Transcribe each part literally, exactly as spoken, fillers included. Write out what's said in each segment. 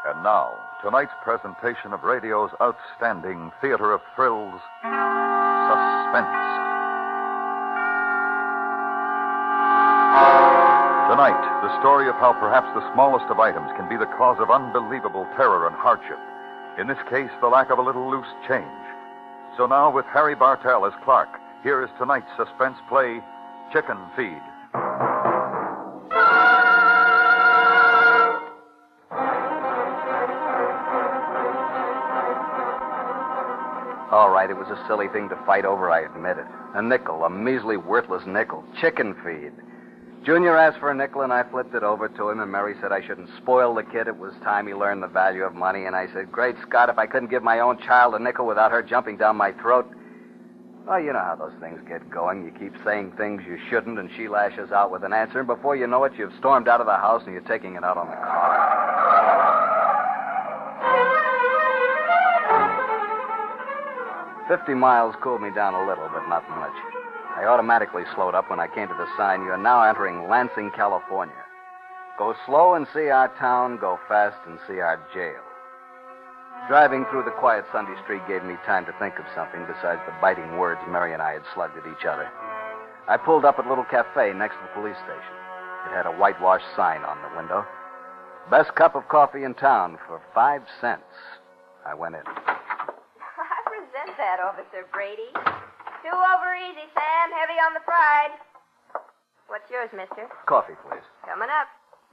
And now, tonight's presentation of radio's outstanding theater of thrills, Suspense. Tonight, the story of how perhaps the smallest of items can be the cause of unbelievable terror and hardship. In this case, the lack of a little loose change. So now, with Harry Bartell as Clark, here is tonight's suspense play, Chicken Feed. All right, it was a silly thing to fight over, I admit it. A nickel, a measly, worthless nickel. Chicken feed. Junior asked for a nickel, and I flipped it over to him, and Mary said I shouldn't spoil the kid. It was time he learned the value of money, and I said, great Scott, if I couldn't give my own child a nickel without her jumping down my throat. Well, you know how those things get going. You keep saying things you shouldn't, and she lashes out with an answer, and before you know it, you've stormed out of the house, and you're taking it out on the car. Fifty miles cooled me down a little, but not much. I automatically slowed up when I came to the sign, "You are now entering Lansing, California. Go slow and see our town, go fast and see our jail." Driving through the quiet Sunday street gave me time to think of something besides the biting words Mary and I had slugged at each other. I pulled up at a little cafe next to the police station. It had a whitewashed sign on the window. Best cup of coffee in town for five cents. I went in. That, Officer Brady. Two over easy, Sam. Heavy on the fried. What's yours, mister? Coffee, please. Coming up.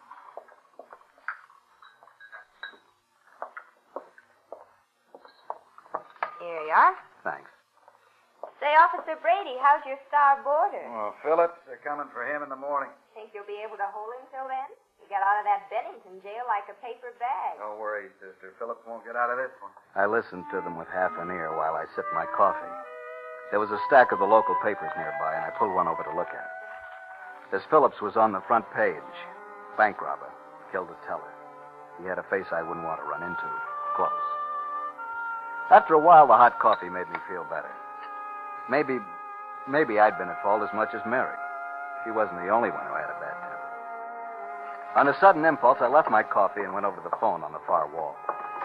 Here you are. Thanks. Say, Officer Brady, how's your star boarder? Well, Phillips, they're coming for him in the morning. Think you'll be able to hold him till then? He got out of that Bennington jail like a paper bag. Don't worry, sister. Phillips won't get out of this one. I listened to them with half an ear while I sipped my coffee. There was a stack of the local papers nearby, and I pulled one over to look at. This Phillips was on the front page. Bank robber. Killed a teller. He had a face I wouldn't want to run into. Close. After a while, the hot coffee made me feel better. Maybe, maybe I'd been at fault as much as Mary. She wasn't the only one who had a bad temper. On a sudden impulse, I left my coffee and went over to the phone on the far wall.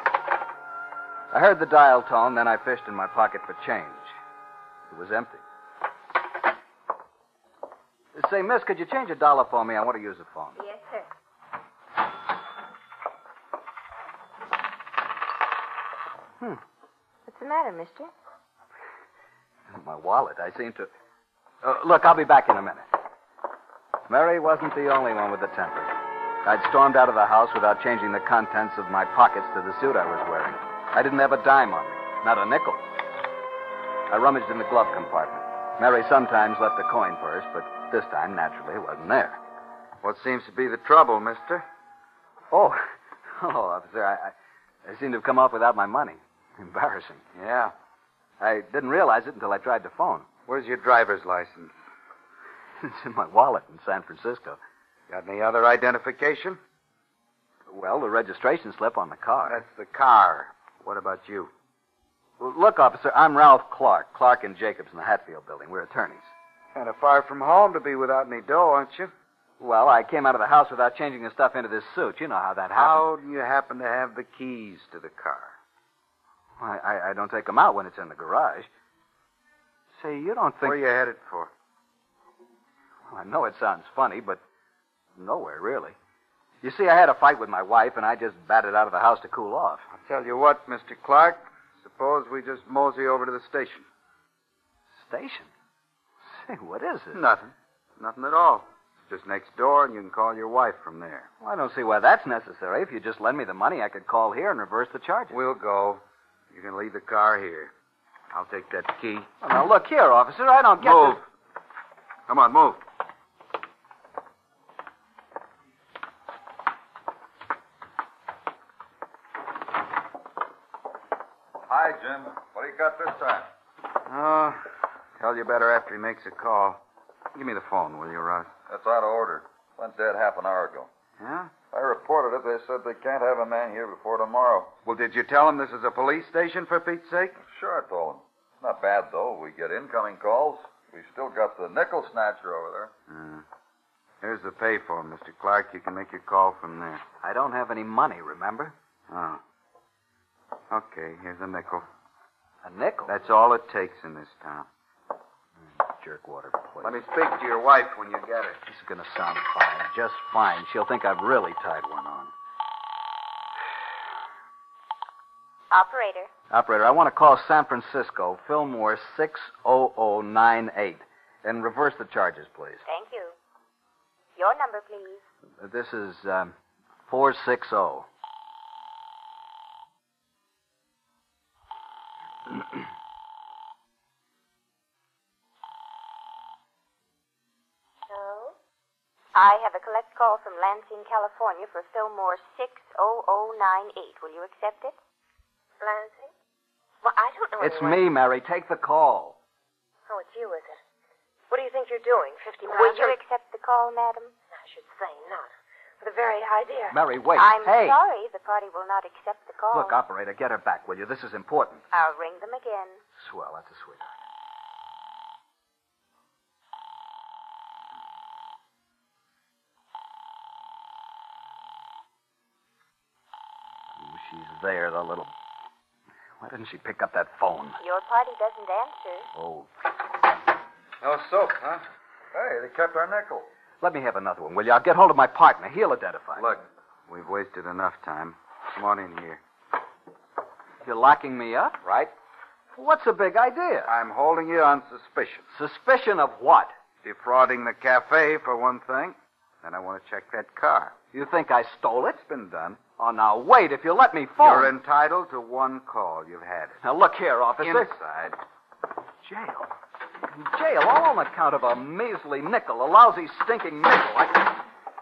I heard the dial tone, then I fished in my pocket for change. It was empty. Say, miss, could you change a dollar for me? I want to use the phone. Yes, sir. Hmm. What's the matter, mister? My wallet. I seem to... Uh, look, I'll be back in a minute. Mary wasn't the only one with a temper. I'd stormed out of the house without changing the contents of my pockets to the suit I was wearing. I didn't have a dime on me, not a nickel. I rummaged in the glove compartment. Mary sometimes left a coin purse, but this time, naturally, it wasn't there. What seems to be the trouble, mister? Oh, oh, officer, I, I, I seem to have come off without my money. Embarrassing. Yeah. I didn't realize it until I tried the phone. Where's your driver's license? It's in my wallet in San Francisco. Got any other identification? Well, the registration slip on the car. That's the car. What about you? Well, look, officer, I'm Ralph Clark. Clark and Jacobs in the Hatfield building. We're attorneys. Kind of far from home to be without any dough, aren't you? Well, I came out of the house without changing the stuff into this suit. You know how that happened. How do you happen to have the keys to the car? I, I, I don't take them out when it's in the garage. Say, you don't think... Where are you headed for? Well, I know it sounds funny, but nowhere, really. You see, I had a fight with my wife, and I just batted out of the house to cool off. I'll tell you what, Mister Clark. Suppose we just mosey over to the station. Station? Say, what is it? Nothing. Nothing at all. It's just next door, and you can call your wife from there. Well, I don't see why that's necessary. If you just lend me the money, I could call here and reverse the charges. We'll go. You can leave the car here. I'll take that key. Well, now, look here, officer. I don't get Move. this. Come on, move. Hi, Jim. What do you got this time? Oh, tell you better after he makes a call. Give me the phone, will you, Russ? That's out of order. Went dead half an hour ago. Yeah? I reported it. They said they can't have a man here before tomorrow. Well, did you tell him this is a police station, for Pete's sake? Sure, I told him. Not bad, though. We get incoming calls. We still got the nickel snatcher over there. Hmm. Here's the payphone, Mister Clark. You can make your call from there. I don't have any money, remember? Oh. Okay, here's a nickel. A nickel? That's all it takes in this town. Jerkwater place. Let me speak to your wife when you get her. This is going to sound fine. Just fine. She'll think I've really tied one on. Operator. Operator, I want to call San Francisco, Fillmore six oh oh nine eight. And reverse the charges, please. Thank you. Your number, please. This is um, four six zero. Hello? I have a collect call from Lansing, California for Fillmore six oh oh nine eight. Will you accept it? Lansing? Well, I don't know It's anyone. me, Mary. Take the call. Oh, it's you, is it? What do you think you're doing? Fifty miles? Will you accept the call, madam? I should say not. For the very idea. Mary, wait. I'm hey. sorry. The party will not accept the call. Look, operator, get her back, will you? This is important. I'll ring them again. Swell, that's a sweetheart. Ooh, she's there, the little... Why didn't she pick up that phone? Your party doesn't answer. Oh, No soap, huh? Hey, they kept our nickel. let me have another one, will you? I'll get hold of my partner. He'll identify me. Look, we've wasted enough time. Come on in here. You're locking me up? Right? What's the big idea? I'm holding you on suspicion. Suspicion of what? Defrauding the cafe, for one thing. Then I want to check that car. You think I stole it? It's been done. Oh, now, wait. If you let me phone... You're entitled to one call. You've had it. Now, look here, officer. Inside. Jail. Jail, all on account of a measly nickel, a lousy, stinking nickel. I...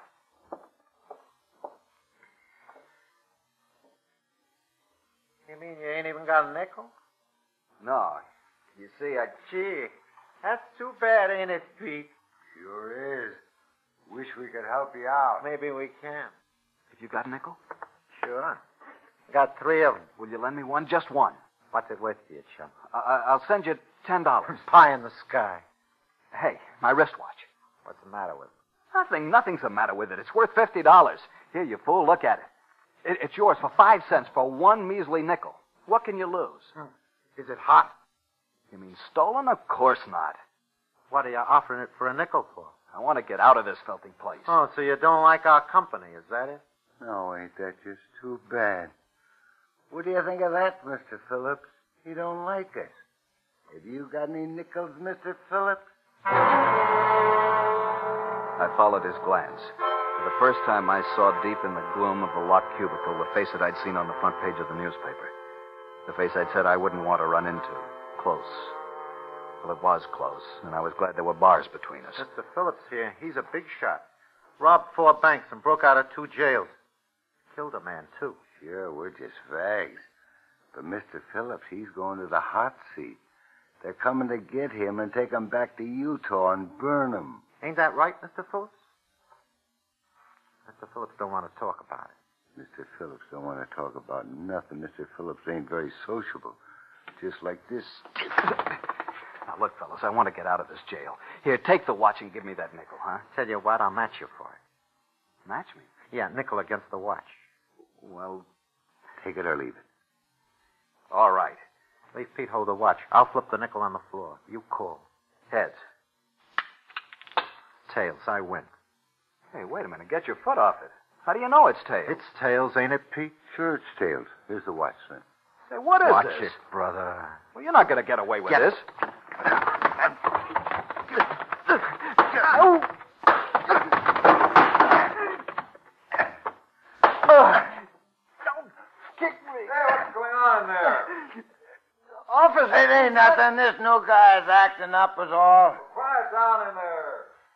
You mean you ain't even got a nickel? No. You see, I... Gee, that's too bad, ain't it, Pete? Sure is. Wish we could help you out. Maybe we can. Have you got a nickel? Sure. Got three of them. Will you lend me one? Just one. What's it worth to you, chum? I- I- I'll send you ten dollars. Pie in the sky. Hey, my wristwatch. What's the matter with it? Nothing. Nothing's the matter with it. It's worth fifty dollars. Here, you fool. Look at it. it. It's yours for five cents for one measly nickel. What can you lose? Hmm. Is it hot? You mean stolen? Of course not. What are you offering it for a nickel for? I want to get out of this filthy place. Oh, so you don't like our company, is that it? No, ain't that just too bad? What do you think of that, Mister Phillips? He don't like us. Have you got any nickels, Mister Phillips? I followed his glance. For the first time, I saw deep in the gloom of the locked cubicle the face that I'd seen on the front page of the newspaper. The face I'd said I wouldn't want to run into. Close. Well, it was close, and I was glad there were bars between us. Mister Phillips here, he's a big shot. Robbed four banks and broke out of two jails. Killed a man, too. Sure, we're just fags. But Mister Phillips, he's going to the hot seat. They're coming to get him and take him back to Utah and burn him. Ain't that right, Mister Phillips? Mister Phillips don't want to talk about it. Mister Phillips don't want to talk about nothing. Mister Phillips ain't very sociable. Just like this. Now, look, fellas, I want to get out of this jail. Here, take the watch and give me that nickel, huh? Tell you what, I'll match you for it. Match me? Yeah, nickel against the watch. Well, Take it or leave it. all right. Leave Pete hold the watch. I'll flip the nickel on the floor. You call. Heads. Tails, I win. Hey, wait a minute. Get your foot off it. How do you know it's tails? It's tails, ain't it, Pete? Sure, it's tails. Here's the watch, son. Say, what is Watch this? it, brother. Well, you're not going to get away with Get this. Don't kick me. Hey, what's going on there? Officer. It ain't nothing. This new guy's acting up is all. Quiet down in there.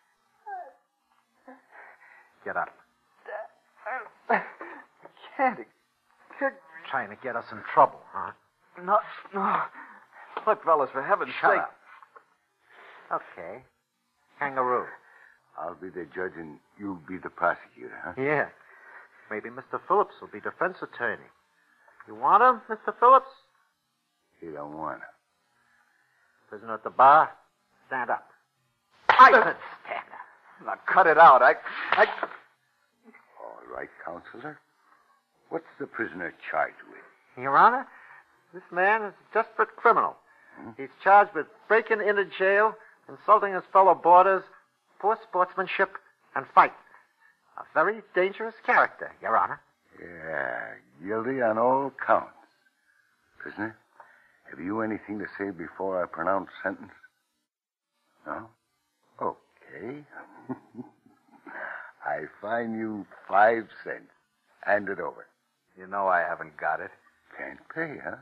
Get up. I can't. It kicked me. Trying to get us in trouble, huh? No, no. Look, fellas, for heaven's Shut sake. up. Okay. Kangaroo. I'll be the judge and you'll be the prosecutor, huh? Yeah. Maybe Mister Phillips will be defense attorney. You want him, Mister Phillips? He don't want to. Prisoner at the bar, stand up. I said stand up. Now, cut it out. I... I... All right, counselor. What's the prisoner charged with? Your Honor, this man is a desperate criminal. Hmm? He's charged with breaking into jail, insulting his fellow boarders, poor sportsmanship, and fight. A very dangerous character, Your Honor. Yeah, guilty on all counts. Prisoner, have you anything to say before I pronounce sentence? No? Okay. I fine you five cents. Hand it over. You know I haven't got it. Can't pay, huh?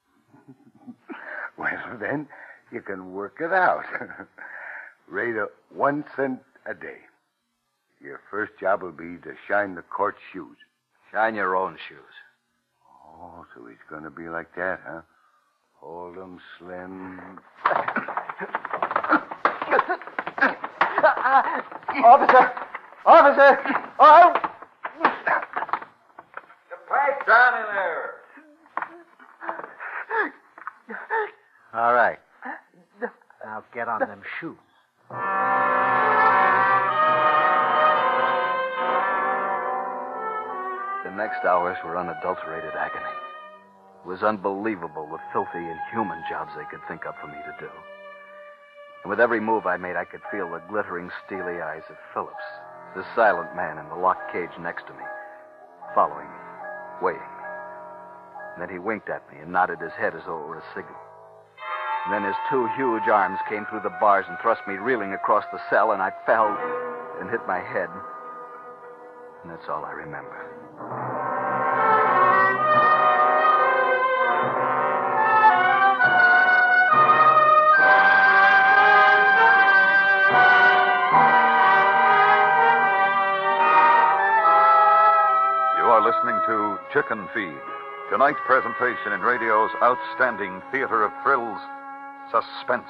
Well, then, you can work it out. Rate of one cent a day. Your first job will be to shine the court shoes. Shine your own shoes. Oh, so he's going to be like that, huh? Hold 'em slim. Officer! Officer! Oh! The pipe down in there. All right. Now get on them shoes. The next hours were unadulterated agony. It was unbelievable the filthy, inhuman jobs they could think up for me to do. And with every move I made, I could feel the glittering, steely eyes of Phillips, the silent man in the locked cage next to me, following me, waiting me. And then he winked at me and nodded his head as though it were a signal. And then his two huge arms came through the bars and thrust me reeling across the cell, and I fell and hit my head. And that's all I remember. You are listening to Chicken Feed, tonight's presentation in radio's outstanding theater of thrills, Suspense.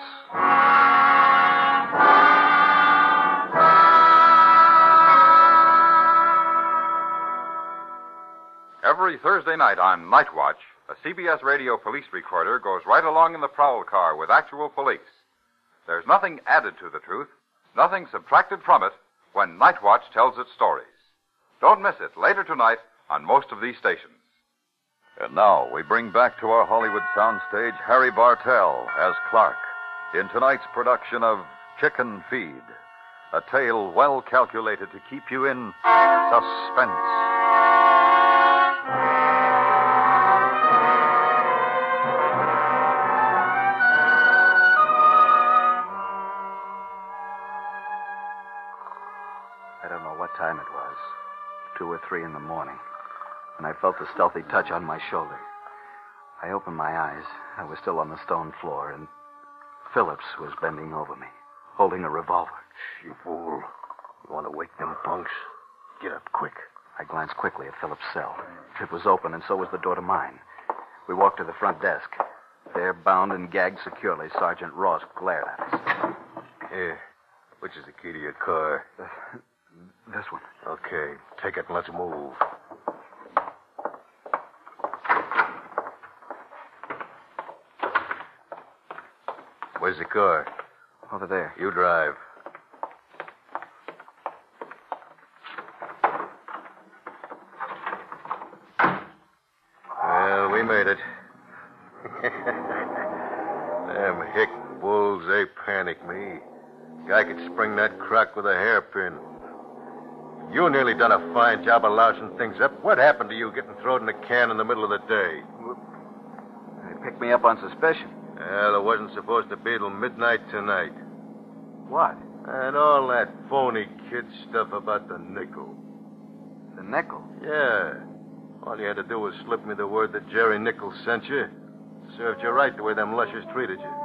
Every Thursday night on Night Watch, a C B S radio police recorder goes right along in the prowl car with actual police. There's nothing added to the truth, nothing subtracted from it when Night Watch tells its stories. Don't miss it later tonight on most of these stations. And now we bring back to our Hollywood soundstage Harry Bartell as Clark in tonight's production of Chicken Feed, a tale well calculated to keep you in suspense. I don't know what time it was, two or three in the morning, and I felt a stealthy touch on my shoulder. I opened my eyes. I was still on the stone floor, and Phillips was bending over me, holding a revolver. You fool. You want to wake them punks? Get up quick. I glanced quickly at Phillips' cell. It was open, and so was the door to mine. We walked to the front desk. There, bound and gagged securely, Sergeant Ross glared at us. Here. Which is the key to your car? Uh, this one. Okay. Take it and let's move. Where's the car? Over there. You drive. Well, we made it. Them hick bulls, they panic me. Guy could spring that crock with a hairpin. You nearly done a fine job of lousing things up. What happened to you getting thrown in a can in the middle of the day? They picked me up on suspicion. Well, it wasn't supposed to be till midnight tonight. What? And all that phony kid stuff about the nickel. The nickel? Yeah. All you had to do was slip me the word that Jerry Nichols sent you. Served you right the way them lushers treated you.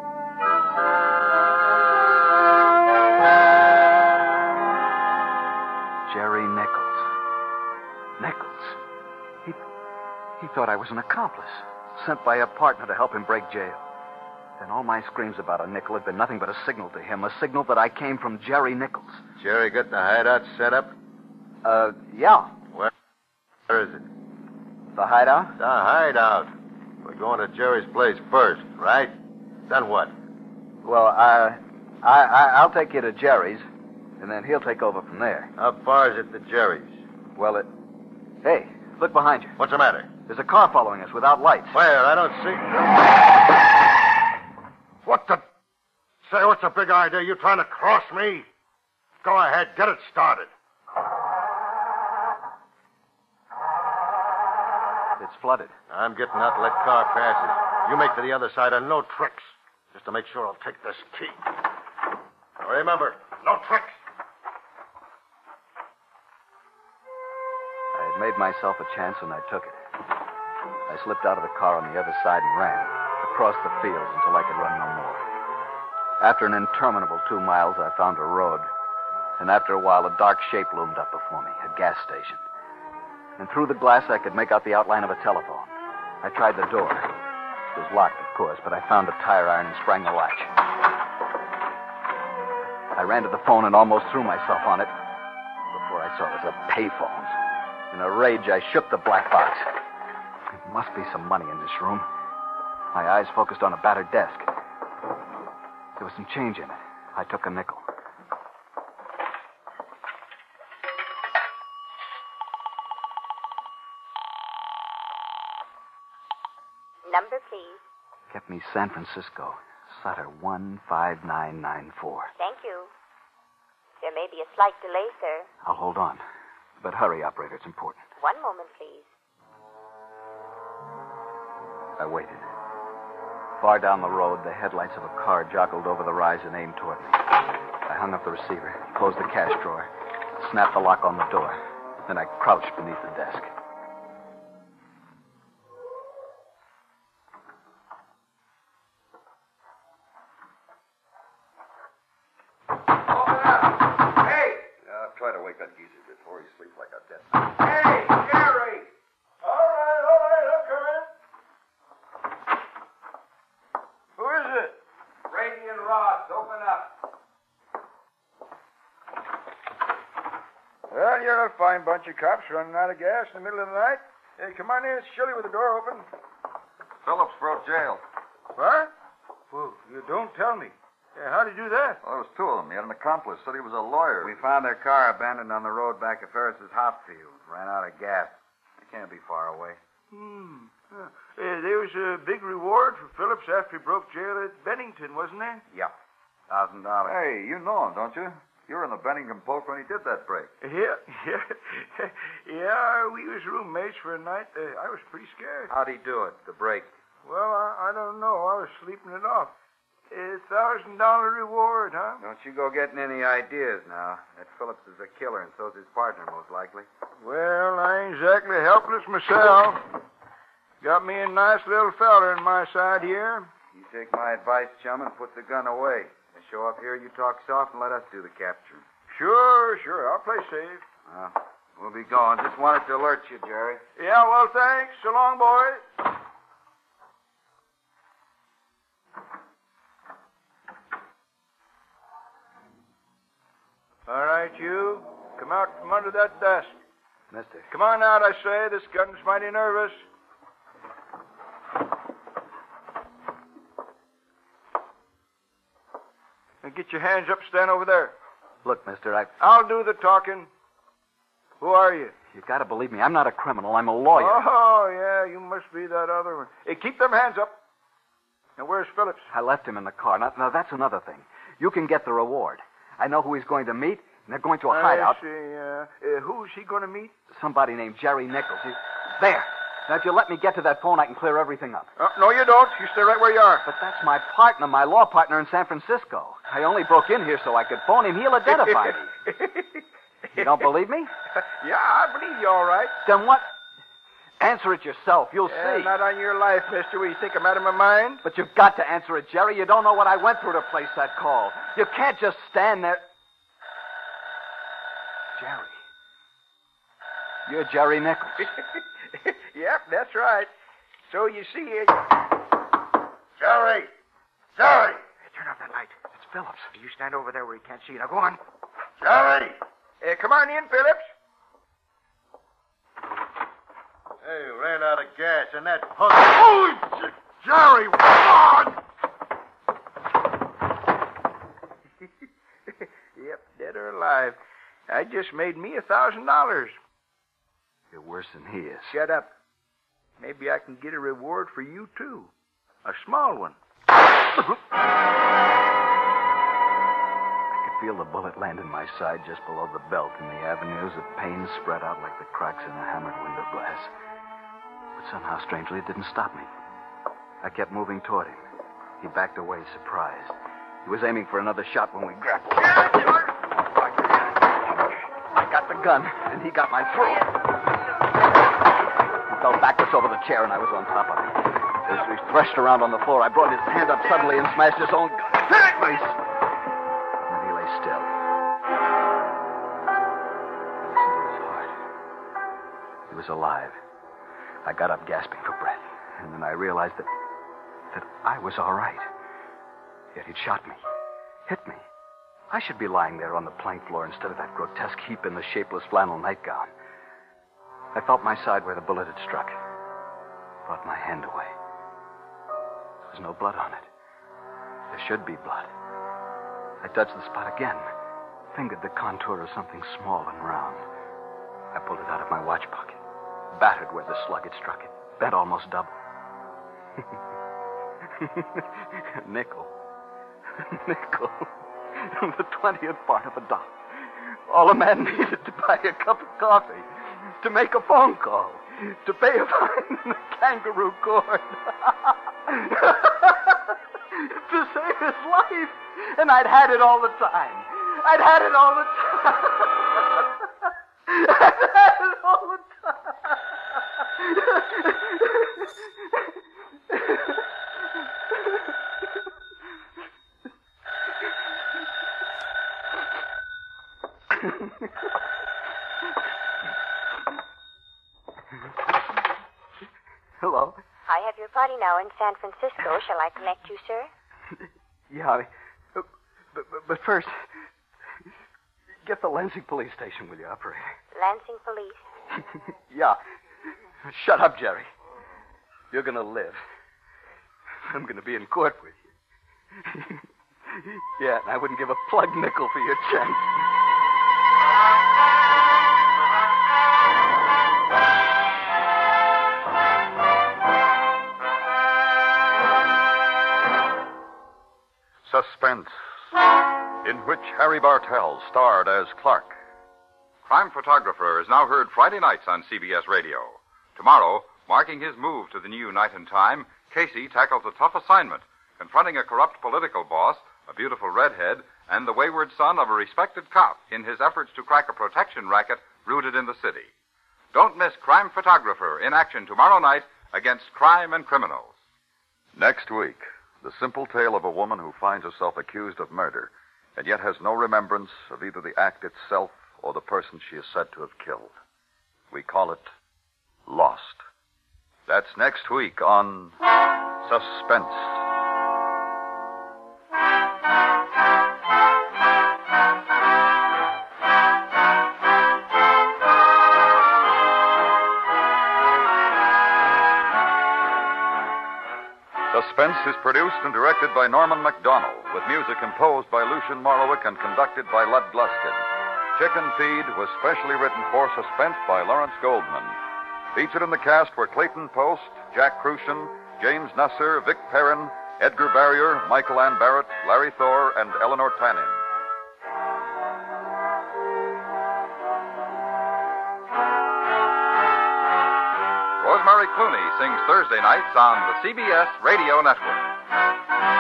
Jerry Nichols. Nichols. He, he thought I was an accomplice, sent by a partner to help him break jail. Then all my screams about a nickel had been nothing but a signal to him, a signal that I came from Jerry Nichols. Jerry got the hideout set up? Uh, yeah. Where, where is it? The hideout? The hideout. We're going to Jerry's place first, right? Then what? Well, uh, I, I, I'll take you to Jerry's, and then he'll take over from there. How far is it to Jerry's? Well, it... Hey, Look behind you. What's the matter? There's a car following us without lights. Where? I don't see. What the? Say, what's the big idea? You trying to cross me? Go ahead, get it started. It's flooded. I'm getting out to let car passes. You make to the other side and no tricks. Just to make sure I'll take this key. Now remember, no tricks. I had made myself a chance and I took it. I slipped out of the car on the other side and ran across the fields until I could run no more. After an interminable two miles, I found a road. And after a while, a dark shape loomed up before me, a gas station. And through the glass, I could make out the outline of a telephone. I tried the door. It was locked, of course, but I found a tire iron and sprang the latch. I ran to the phone and almost threw myself on it before I saw it was a payphone. In a rage, I shook the black box. There must be some money in this room. My eyes focused on a battered desk. There was some change in it. I took a nickel. Number, please. Kept me San Francisco. Sutter one five nine nine four. Thank you. There may be a slight delay, sir. I'll hold on. But hurry, operator. It's important. One moment, please. I waited. Far down the road, the headlights of a car joggled over the rise and aimed toward me. I hung up the receiver, closed the cash drawer, snapped the lock on the door. Then I crouched beneath the desk. Try to wake that geezer before he sleeps like a dead. Hey, Jerry! All right, all right, I'm coming. Who is it? Brady and Ross, open up. Well, you're a fine bunch of cops running out of gas in the middle of the night. Hey, come on in. It's chilly with the door open. Phillips broke jail. What? Well, you don't tell me. Yeah, how'd he do that? Well, there was two of them. He had an accomplice. Said he was a lawyer. We found their car abandoned on the road back to Ferris's hop field. Ran out of gas. It can't be far away. Hmm. Uh, there was a big reward for Phillips after he broke jail at Bennington, wasn't there? Yep. Thousand dollars. Hey, you know him, don't you? You were in the Bennington Post when he did that break. Yeah, yeah. Yeah, we was roommates for a night. Uh, I was pretty scared. How'd he do it, the break? Well, I, I don't know. I was sleeping it off. A thousand dollar reward, huh? Don't you go getting any ideas now. That Phillips is a killer, and so's his partner, most likely. Well, I ain't exactly helpless myself. Got me a nice little feller in my side here. You take my advice, chum, and put the gun away. And show up here, you talk soft, and let us do the capturing. Sure, sure. I'll play safe. Well, we'll be going. Just wanted to alert you, Jerry. Yeah, well, thanks. So long, boys. All right, you. Come out from under that desk. Mister. Come on out, I say. This gun's mighty nervous. Now get your hands up, stand over there. Look, mister, I... I'll do the talking. Who are you? You gotta believe me. I'm not a criminal. I'm a lawyer. Oh, yeah, you must be that other one. Hey, keep them hands up. Now, where's Phillips? I left him in the car. Now, now, that's another thing. You can get the reward. I know who he's going to meet, and they're going to a hideout. I see, uh, uh, who's he going to meet? Somebody named Jerry Nichols. He... There. Now, if you let me get to that phone, I can clear everything up. Uh, no, you don't. You stay right where you are. But that's my partner, my law partner in San Francisco. I only broke in here so I could phone him. He'll identify me. You don't believe me? Yeah, I believe you all right. Then what? Answer it yourself. You'll yeah, see. Not on your life, mister. What, you think I'm out of my mind? But you've got to answer it, Jerry. You don't know what I went through to place that call. You can't just stand there. Jerry. You're Jerry Nichols. Yep, that's right. So you see... Uh... Jerry! Jerry! Hey, turn off that light. It's Phillips. You stand over there where he can't see you. Now, go on. Jerry! Uh, come on in, Phillips. Hey, ran out of gas, and that punk... Oh, Jerry! What? Yep, dead or alive. I just made me a thousand dollars. You're worse than he is. Shut up. Maybe I can get a reward for you, too. A small one. I could feel the bullet land in my side just below the belt, and the avenues of pain spread out like the cracks in a hammered window glass. But somehow, strangely, it didn't stop me. I kept moving toward him. He backed away, surprised. He was aiming for another shot when we grappled. I got the gun, and he got my throat. He fell backwards over the chair, and I was on top of him. As we threshed around on the floor, I brought his hand up suddenly and smashed his own gun in his face. And then he lay still. I listened to his heart. He was alive. I got up gasping for breath, and then I realized that that I was all right. Yet he'd shot me, hit me. I should be lying there on the plank floor instead of that grotesque heap in the shapeless flannel nightgown. I felt my side where the bullet had struck. Brought my hand away. There was no blood on it. There should be blood. I touched the spot again, fingered the contour of something small and round. I pulled it out of my watch pocket, battered where the slug had struck it, bent almost double. A nickel. A nickel. The twentieth part of a dollar. All a man needed to buy a cup of coffee, to make a phone call, to pay a fine in a kangaroo court. To save his life. And I'd had it all the time. I'd had it all the time. I'd had it all the time. Hello? I have your party now in San Francisco. Shall I collect you, sir? Yeah, but, but, but first, get the Lansing police station, will you, operator? Lansing police? Yeah. Shut up, Jerry. You're going to live. I'm going to be in court with you. Yeah, and I wouldn't give a plug nickel for your chance. Suspense, in which Harry Bartell starred as Clark. Crime Photographer is now heard Friday nights on C B S Radio. Tomorrow, marking his move to the new Night and Time, Casey tackles a tough assignment, confronting a corrupt political boss, a beautiful redhead, and the wayward son of a respected cop in his efforts to crack a protection racket rooted in the city. Don't miss Crime Photographer in action tomorrow night against crime and criminals. Next week, the simple tale of a woman who finds herself accused of murder and yet has no remembrance of either the act itself or the person she is said to have killed. We call it Lost. That's next week on Suspense. Suspense is produced and directed by Norman MacDonald, with music composed by Lucian Morowick and conducted by Lud Gluskin. Chicken Feed was specially written for Suspense by Lawrence Goldman. Featured in the cast were Clayton Post, Jack Crucian, James Nusser, Vic Perrin, Edgar Barrier, Michael Ann Barrett, Larry Thor, and Eleanor Tanin. Rosemary Clooney sings Thursday nights on the C B S Radio Network.